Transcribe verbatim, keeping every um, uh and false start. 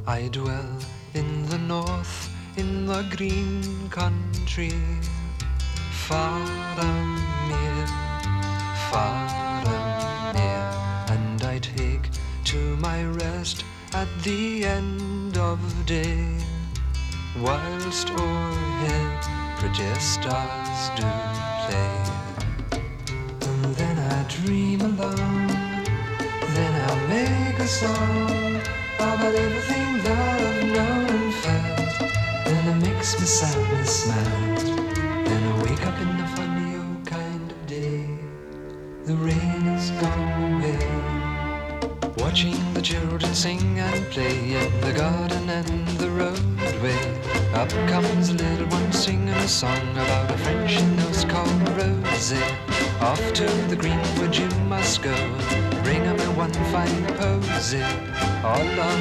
I dwell in the north, in the green country, Faramir, Faramir, and I take to my rest at the end of day, whilst o'erhead pretty stars do play. And then I dream alone, then I make a song about everything that I've known and felt. Then it makes me sadness melt. Then I wake up in a funny old kind of day. The rain is gone away. Watching the children sing and play in the garden and the roadway. Up comes a little one singing a song about a friend she knows called Rosie. Off to the greenwood you must go, bring her me one fine posy. All on